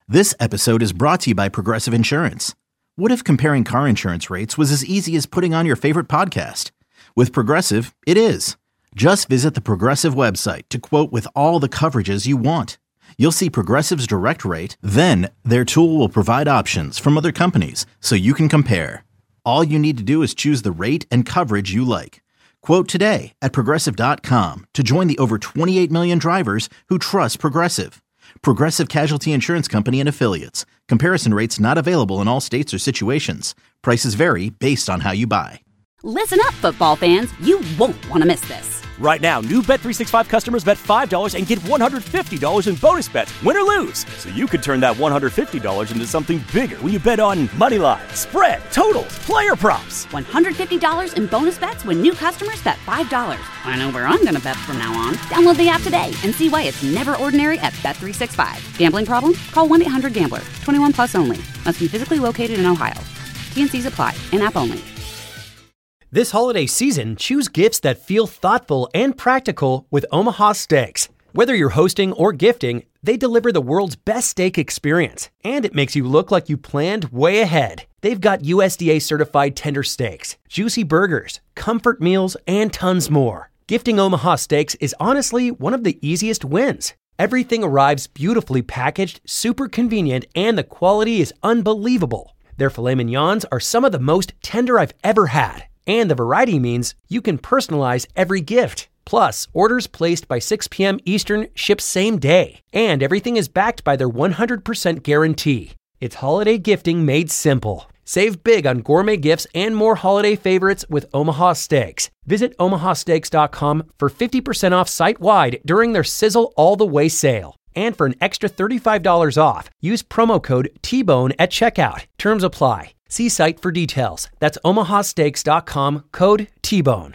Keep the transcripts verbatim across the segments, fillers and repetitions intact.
This episode is brought to you by Progressive Insurance. What if comparing car insurance rates was as easy as putting on your favorite podcast? With Progressive, it is. Just visit the Progressive website to quote with all the coverages you want. You'll see Progressive's direct rate, then their tool will provide options from other companies so you can compare. All you need to do is choose the rate and coverage you like. Quote today at progressive dot com to join the over twenty-eight million drivers who trust Progressive. Progressive Casualty Insurance Company and Affiliates. Comparison rates not available in all states or situations. Prices vary based on how you buy. Listen up, football fans. You won't want to miss this. Right now, new Bet three sixty-five customers bet five dollars and get one hundred fifty dollars in bonus bets, win or lose. So you could turn that one hundred fifty dollars into something bigger when you bet on money line, spread, totals, player props. one hundred fifty dollars in bonus bets when new customers bet five dollars. I know where I'm going to bet from now on. Download the app today and see why it's never ordinary at Bet three sixty-five. Gambling problem? Call one eight hundred gambler. twenty-one plus only. Must be physically located in Ohio. T and C's apply. In-app only. This holiday season, choose gifts that feel thoughtful and practical with Omaha Steaks. Whether you're hosting or gifting, they deliver the world's best steak experience, and it makes you look like you planned way ahead. They've got U S D A-certified tender steaks, juicy burgers, comfort meals, and tons more. Gifting Omaha Steaks is honestly one of the easiest wins. Everything arrives beautifully packaged, super convenient, and the quality is unbelievable. Their filet mignons are some of the most tender I've ever had. And the variety means you can personalize every gift. Plus, orders placed by six p.m. Eastern ship same day. And everything is backed by their one hundred percent guarantee. It's holiday gifting made simple. Save big on gourmet gifts and more holiday favorites with Omaha Steaks. Visit omaha steaks dot com for fifty percent off site-wide during their Sizzle All the Way sale. And for an extra thirty-five dollars off, use promo code T bone at checkout. Terms apply. See site for details. That's omaha steaks dot com, code T bone.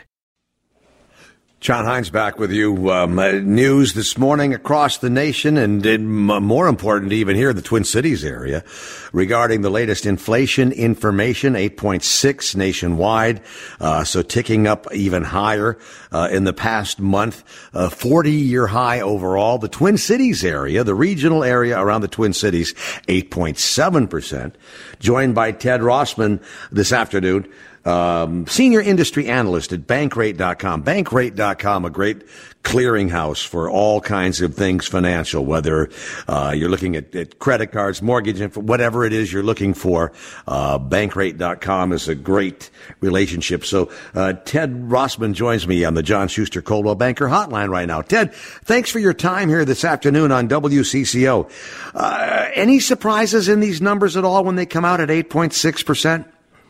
John Hines back with you. Um, uh, news this morning across the nation and, and more important even here in the Twin Cities area regarding the latest inflation information, eight point six nationwide, uh, so ticking up even higher uh, in the past month, uh, forty-year high overall. The Twin Cities area, the regional area around the Twin Cities, eight point seven percent. Joined by Ted Rossman this afternoon. Um, senior industry analyst at bankrate dot com. bankrate dot com, a great clearinghouse for all kinds of things financial, whether uh, you're looking at, at credit cards, mortgage, info, whatever it is you're looking for. Uh, bankrate dot com is a great relationship. So uh, Ted Rossman joins me on the John Schuster Coldwell Banker Hotline right now. Ted, thanks for your time here this afternoon on W C C O. Uh, any surprises in these numbers at all when they come out at eight point six percent?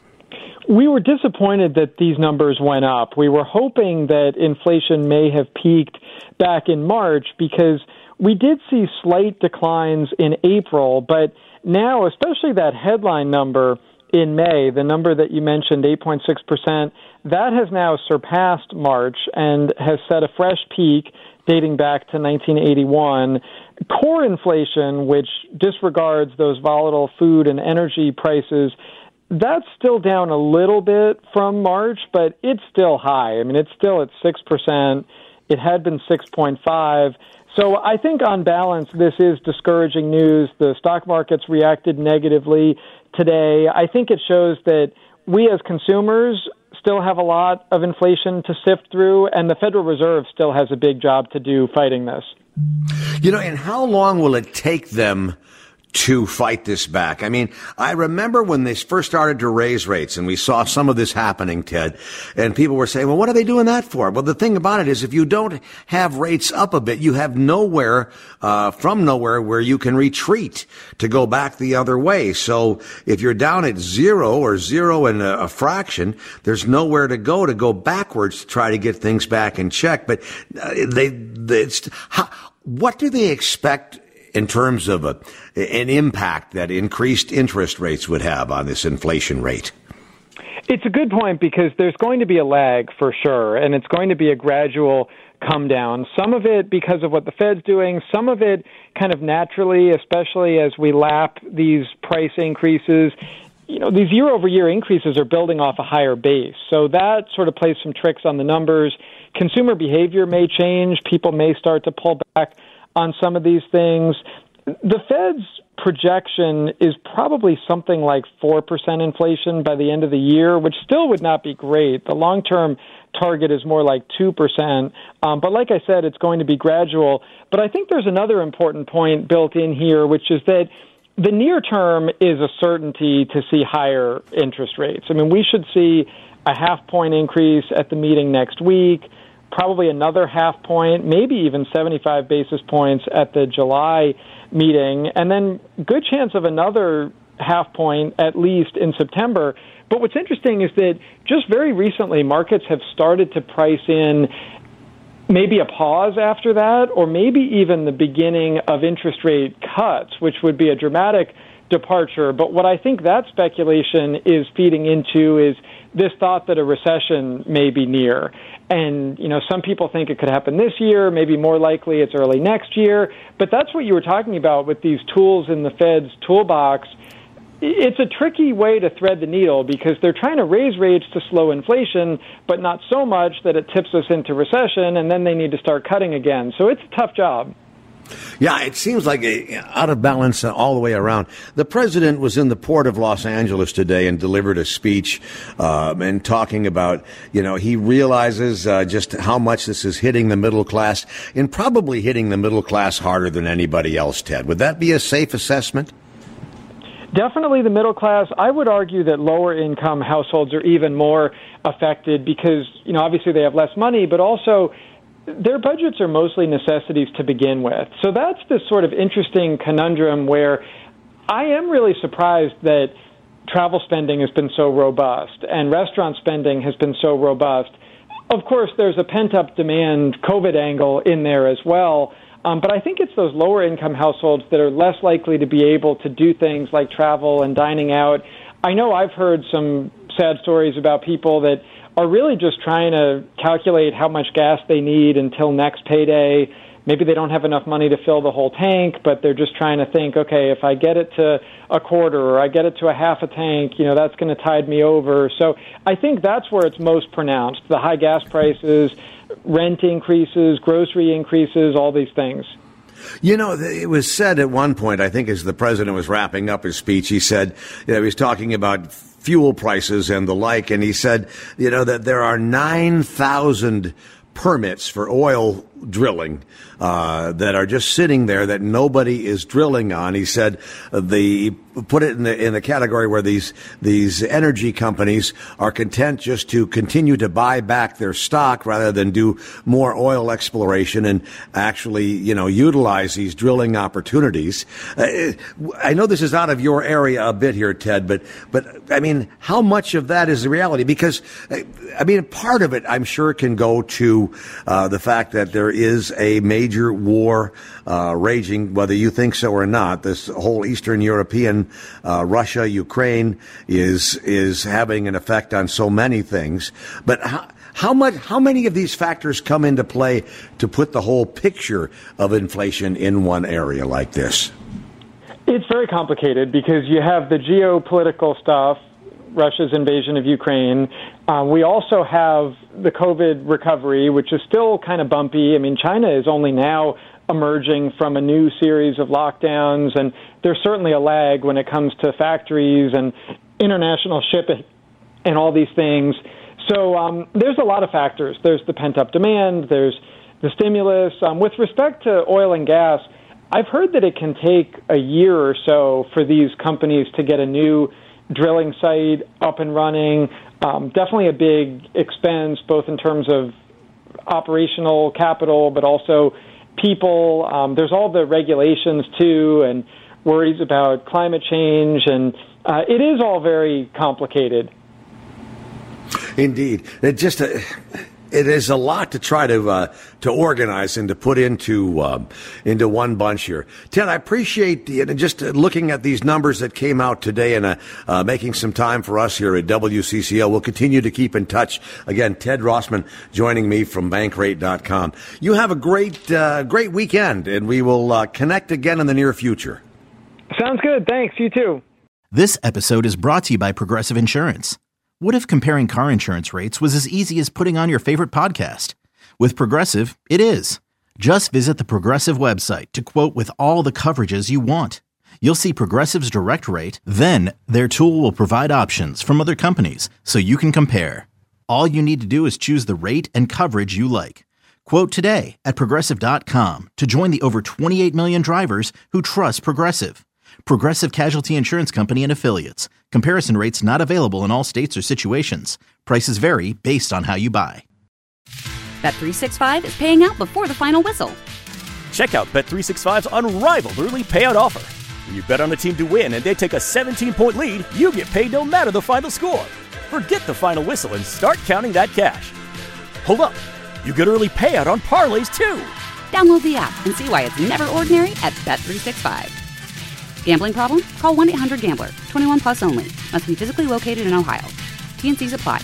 We were disappointed that these numbers went up. We were hoping that inflation may have peaked back in March because we did see slight declines in April, but now, especially that headline number in May, the number that you mentioned, eight point six percent, that has now surpassed March and has set a fresh peak dating back to nineteen eighty-one. Core inflation, which disregards those volatile food and energy prices, that's still down a little bit from March, but it's still high. I mean, it's still at six percent. It had been six point five. So I think on balance, this is discouraging news. The stock market's reacted negatively today. I think it shows that we as consumers still have a lot of inflation to sift through, and the Federal Reserve still has a big job to do fighting this. You know, and how long will it take them to fight this back? I mean, I remember when they first started to raise rates and we saw some of this happening, Ted, and people were saying, well, what are they doing that for? Well, the thing about it is if you don't have rates up a bit, you have nowhere, uh, from nowhere where you can retreat to go back the other way. So if you're down at zero or zero and a, a fraction, there's nowhere to go to go backwards to try to get things back in check. But uh, they, they it's, how, what do they expect in terms of a, an impact that increased interest rates would have on this inflation rate? It's a good point because there's going to be a lag for sure, and it's going to be a gradual come down. Some of it because of what the Fed's doing, some of it kind of naturally, especially as we lap these price increases. You know, these year-over-year increases are building off a higher base. So that sort of plays some tricks on the numbers. Consumer behavior may change. People may start to pull back on some of these things. The Fed's projection is probably something like four percent inflation by the end of the year, which still would not be great. The long-term target is more like two percent. Um, but like I said, it's going to be gradual. But I think there's another important point built in here, which is that the near term is a certainty to see higher interest rates. I mean, we should see a half point increase at the meeting next week, probably another half point, maybe even seventy-five basis points at the July meeting, and then good chance of another half point at least in September. But what's interesting is that just very recently, markets have started to price in maybe a pause after that, or maybe even the beginning of interest rate cuts, which would be a dramatic departure. But what I think that speculation is feeding into is this thought that a recession may be near. And, you know, some people think it could happen this year, maybe more likely it's early next year. But that's what you were talking about with these tools in the Fed's toolbox. It's a tricky way to thread the needle because they're trying to raise rates to slow inflation, but not so much that it tips us into recession, and then they need to start cutting again. So it's a tough job. Yeah, it seems like a, out of balance all the way around. The president was in the port of Los Angeles today and delivered a speech um, and talking about, you know, he realizes uh, just how much this is hitting the middle class and probably hitting the middle class harder than anybody else, Ted. Would that be a safe assessment? Definitely the middle class. I would argue that lower income households are even more affected because, you know, obviously they have less money, but also their budgets are mostly necessities to begin with. So that's this sort of interesting conundrum where I am really surprised that travel spending has been so robust and restaurant spending has been so robust. Of course, there's a pent-up demand COVID angle in there as well. Um, but I think it's those lower income households that are less likely to be able to do things like travel and dining out. I know I've heard some sad stories about people that are really just trying to calculate how much gas they need until next payday. Maybe they don't have enough money to fill the whole tank, but they're just trying to think, okay, if I get it to a quarter or I get it to a half a tank, you know, that's going to tide me over. So I think that's where it's most pronounced, the high gas prices, rent increases, grocery increases, all these things. You know, it was said at one point, I think as the president was wrapping up his speech, he said, you know, he was talking about fuel prices and the like, and he said, you know, that there are nine thousand permits for oil drilling uh, that are just sitting there that nobody is drilling on. He said uh, the put it in the in the category where these these energy companies are content just to continue to buy back their stock rather than do more oil exploration and actually, you know, utilize these drilling opportunities. Uh, I know this is out of your area a bit here, Ted, but but I mean, how much of that is the reality? Because I mean, part of it, I'm sure, can go to uh, the fact that there is a major war uh, raging, whether you think so or not. This whole Eastern European, uh, Russia, Ukraine is is having an effect on so many things. But how, how much, how many of these factors come into play to put the whole picture of inflation in one area like this? It's very complicated because you have the geopolitical stuff, Russia's invasion of Ukraine. Uh, we also have the COVID recovery, which is still kind of bumpy. I mean, China is only now emerging from a new series of lockdowns, and there's certainly a lag when it comes to factories and international shipping and all these things. So um, there's a lot of factors. There's the pent-up demand. There's the stimulus. Um, with respect to oil and gas, I've heard that it can take a year or so for these companies to get a new drilling site up and running. Um, definitely a big expense, both in terms of operational capital, but also people. Um, there's all the regulations, too, and worries about climate change, and uh, it is all very complicated. Indeed. It just... Uh... It is a lot to try to uh, to organize and to put into uh, into one bunch here. Ted, I appreciate the, just looking at these numbers that came out today and uh, uh, making some time for us here at W C C L. We'll continue to keep in touch. Again, Ted Rossman joining me from Bankrate dot com. You have a great uh, great weekend, and we will uh, connect again in the near future. Sounds good. Thanks. You too. This episode is brought to you by Progressive Insurance. What if comparing car insurance rates was as easy as putting on your favorite podcast? With Progressive, it is. Just visit the Progressive website to quote with all the coverages you want. You'll see Progressive's direct rate, then their tool will provide options from other companies so you can compare. All you need to do is choose the rate and coverage you like. Quote today at Progressive dot com to join the over twenty-eight million drivers who trust Progressive. Progressive Casualty Insurance Company and Affiliates. Comparison rates not available in all states or situations. Prices vary based on how you buy. Bet three sixty-five is paying out before the final whistle. Check out Bet three sixty-five's unrivaled early payout offer. When you bet on a team to win and they take a seventeen-point lead, you get paid no matter the final score. Forget the final whistle and start counting that cash. Hold up. You get early payout on parlays, too. Download the app and see why it's never ordinary at Bet three sixty-five. Gambling problem? Call one eight hundred gambler. twenty-one plus only. Must be physically located in Ohio. T N Cs apply.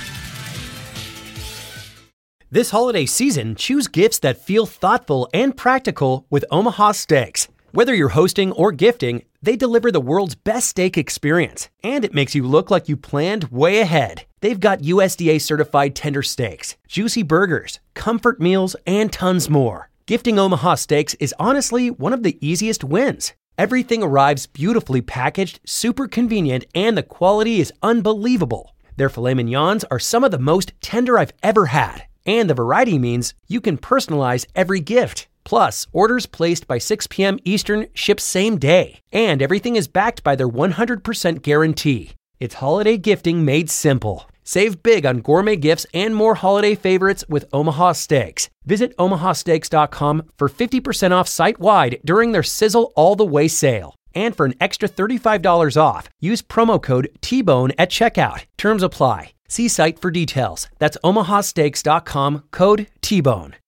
This holiday season, choose gifts that feel thoughtful and practical with Omaha Steaks. Whether you're hosting or gifting, they deliver the world's best steak experience, and it makes you look like you planned way ahead. They've got U S D A certified tender steaks, juicy burgers, comfort meals, and tons more. Gifting Omaha Steaks is honestly one of the easiest wins. Everything arrives beautifully packaged, super convenient, and the quality is unbelievable. Their filet mignons are some of the most tender I've ever had, and the variety means you can personalize every gift. Plus, orders placed by six p.m. Eastern ship same day, and everything is backed by their one hundred percent guarantee. It's holiday gifting made simple. Save big on gourmet gifts and more holiday favorites with Omaha Steaks. Visit omaha steaks dot com for fifty percent off site-wide during their Sizzle All the Way sale. And for an extra thirty-five dollars off, use promo code T bone at checkout. Terms apply. See site for details. That's omaha steaks dot com, code T bone.